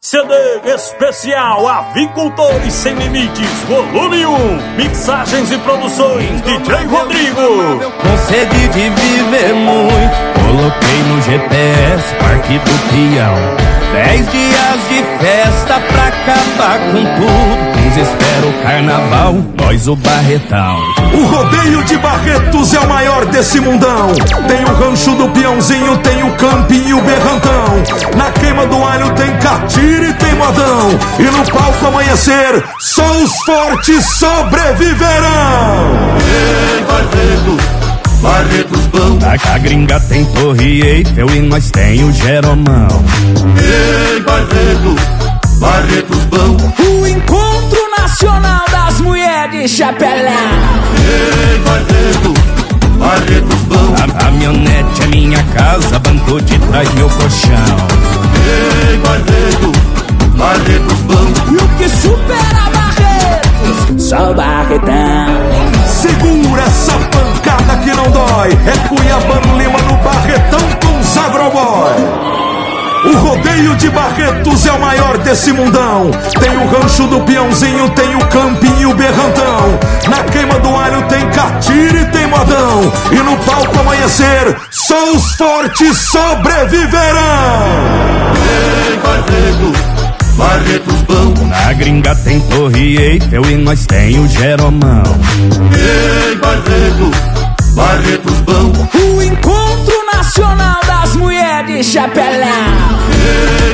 CD especial Avicultores Sem Limites, volume 1. Mixagens e produções DJ Rodrigo. Com sede de viver muito, coloquei no GPS Parque do Peão. 10 dias de festa pra acabar com tudo. Uns esperam o carnaval, nós o Barretão. O rodeio de Barretos é o maior desse mundão. Tem o rancho do Peãozinho, tem o campinho e o berrantão. Na queima do alho tem catira e tem modão. E no palco amanhecer, só os fortes sobreviverão. Ei, Barretos bom. A gringa tem Torre Eiffel e nós tem o Jeromão. Ei, Barretos bom. O Encontro Nacional das Mulheres de Chapelão. Ei, Barretos bom. A caminhonete é minha casa, banco de trás meu colchão. Ei, Barretos bom. E o que supera Barretos? Só Barretão. Segura essa pancada que não dói. É Cuiabano Lima no Barretão com os Agroboy. O rodeio de Barretos é o maior desse mundão. Tem o rancho do Peãozinho, tem o campinho e o berrantão. Na queima do alho tem catira e tem modão. E no palco amanhecer, só os fortes sobreviverão. Ei, Barretos bom. Na gringa tem Torre Eiffel e nós tem o Jeromão. Ei, Barretos bom. O Encontro Nacional das Mulheres de Chapelão. Ei,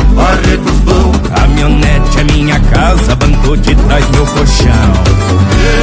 Barretos bom. Caminhonete é minha casa, banco de trás meu colchão.